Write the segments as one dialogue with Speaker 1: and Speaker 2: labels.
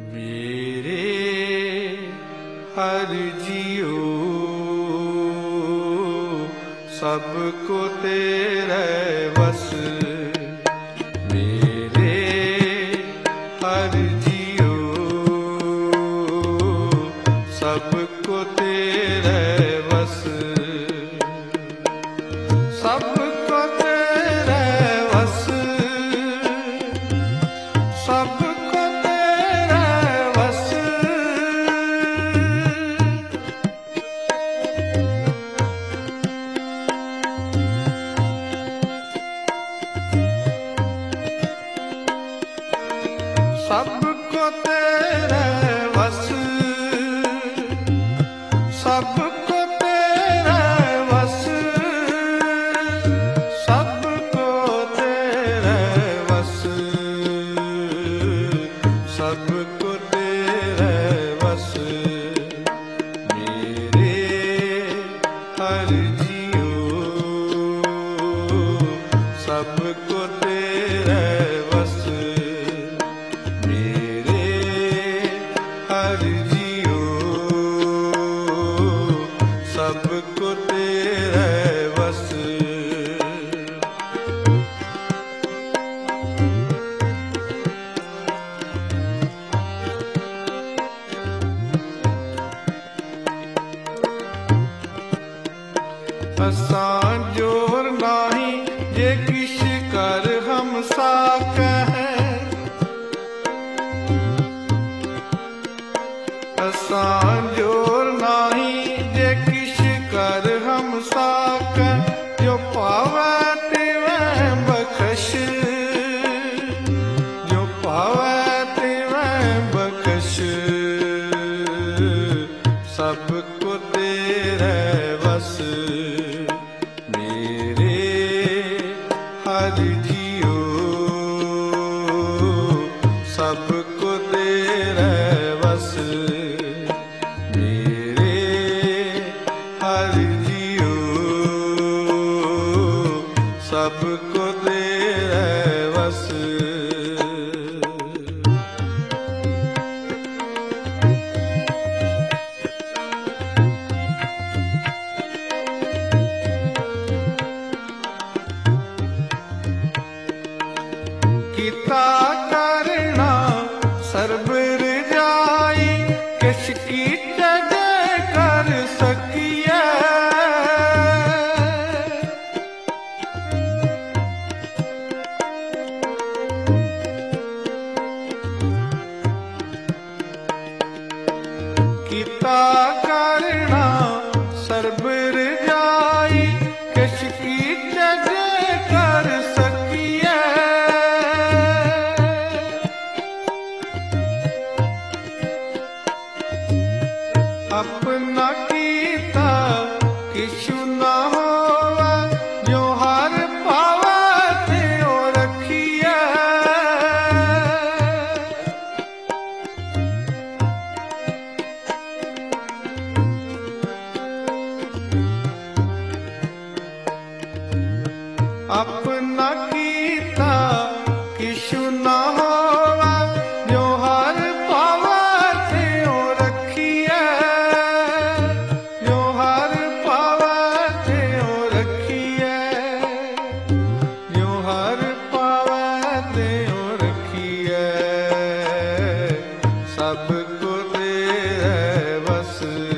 Speaker 1: मेरे हर जियो सबको तेरे बस। मेरे हर जियो सबको तेरे बस। सबको तेरे बस, सबको तेरे बस। सबको तेरे बस, सबको तेरे बस, सबको तेरे बस, सबको तेरे बस। मेरे हर जियो सबको तेरे बस। मेरे हर जियो सबको तेरे बस। असां जोर नाही जे किश कर हम साकह। असां जोर नाही जे किश कर हम साकह। जो पावै तिवैं बख्श, जो पावै तिवैं बख्श। सबको तेरे बस। मेरे हर जियो सबको तेरे बस। मेरे हर जियो सबको तेरे बस। किता करना सर्ब रजाई, किश कीता जे कर सकिए। किता करना सर्ब रजाई, किश कीता जे कर सकिए। अपना कीता किछु ना होवा, जो हर पावै त्यों रखिए। अपना कीता किछु ना होवा, जो हर पावै त्यों रखिए। जो हर पावै त्यों रखिए, जो हर पावै त्यों रखिए। सबको तेरे बस।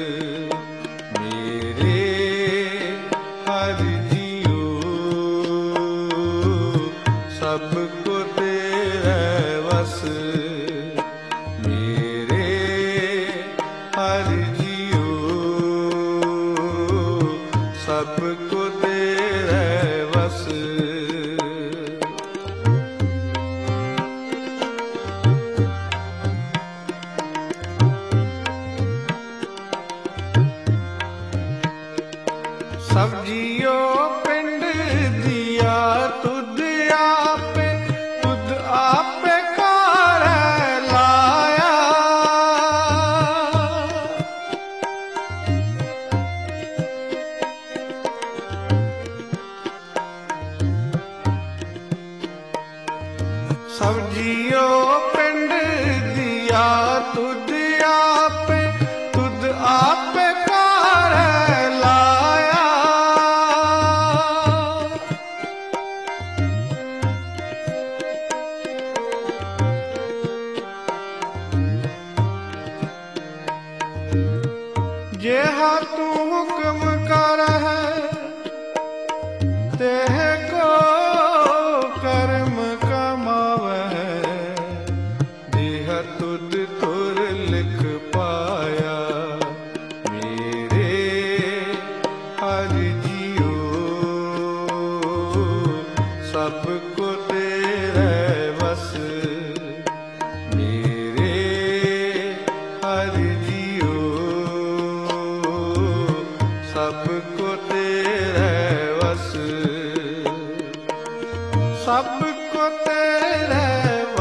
Speaker 1: मेरे हर जियो सबको तेरे बस। मेरे हर जियो सबको तेरे बस। सब जियो पिंड दिया तुद आपे, तुद आपे कार लाया। सब जियो पिंड दिया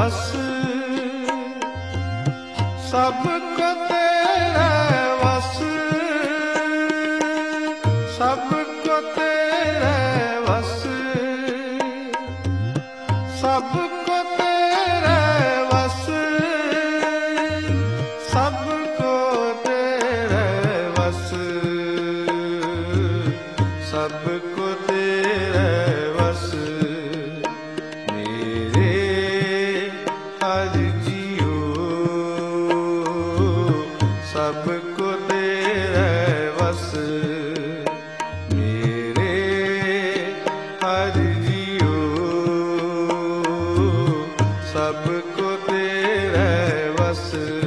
Speaker 1: बस, सबको तेरे बस, सबको तेरे बस, सबको तेरे बस, सबको तेरे बस, सबको तेरे बस, मेरे हर जियो सबको तेरे बस, मेरे हर जियो सबको तेरे बस।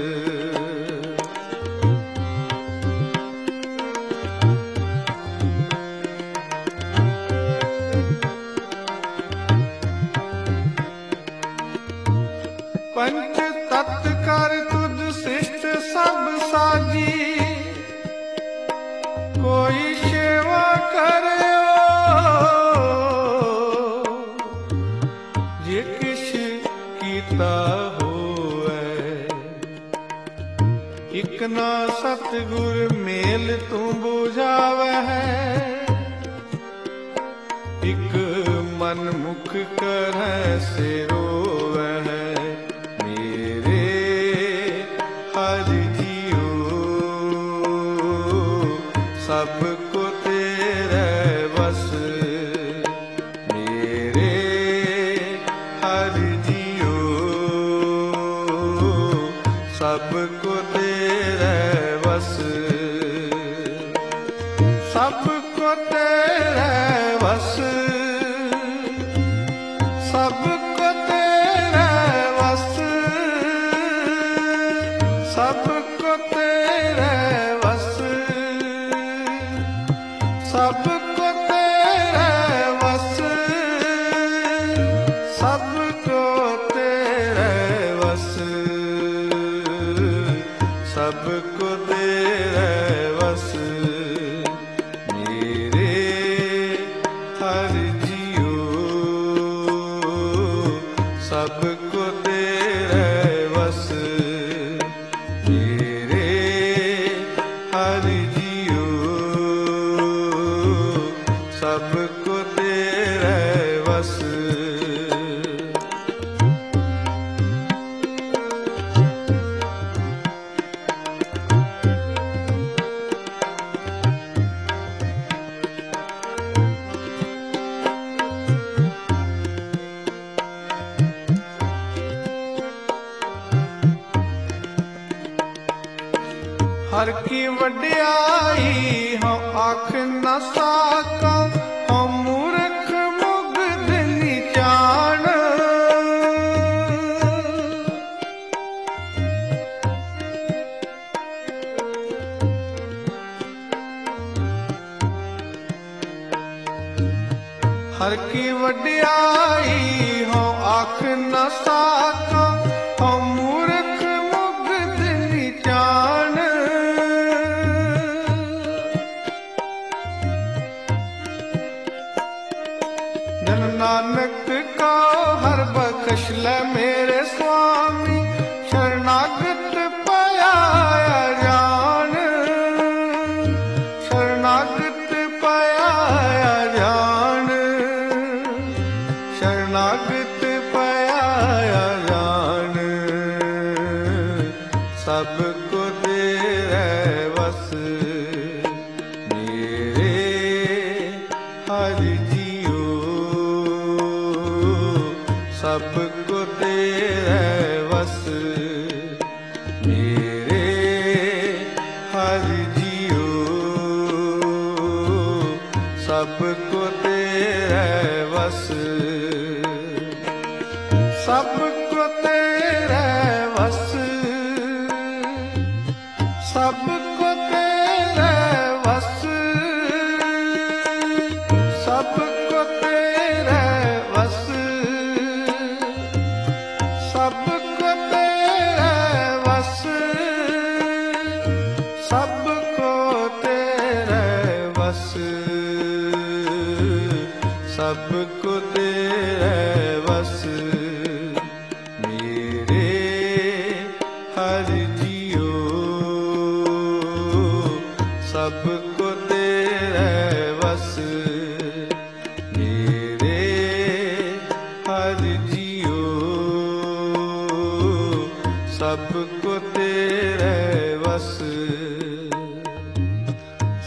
Speaker 1: पंच तत्व कर तुझ शिष्ट सब साजी, कोई सेवा करो जे किश कीता होए, इक ना सतगुर मेल तू बुझावे है, इक मन मुख करह से रोवे है, हर जियो सबको तेरे बस, मेरे हर जियो सबको तेरे बस, सबको तेरे बस, सबको तेरे बस, सबको तेरे बस, सबको तेरे बस, सबको तेरे बस, सबको तेरे बस, मेरे हर जियो सबको तेरे बस, हर जियो सबको तेरे बस। हर की वड्याई हम आख न साका, हम मूर्ख मुग्ध निचान, हर की वड्याई हम आख न साका, हम मूर्ख मुग्ध निचान, जन नानक का हर बख्श ले मेरे स्वामी, शरणागत पाया जान, शरणागत पाया जान, शरणागत पाया जान, सबको तेरे बस, मेरे हर जियो सबको तेरे बस, मेरे हर जियो सबको तेरे बस, सबको तेरे बस, सबको तेरे बस, सबको तेरे बस, सबको तेरे बस, सबको तेरे बस, सबको तेरे बस,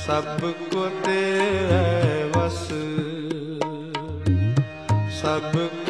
Speaker 1: सबको तेरे वस, सबको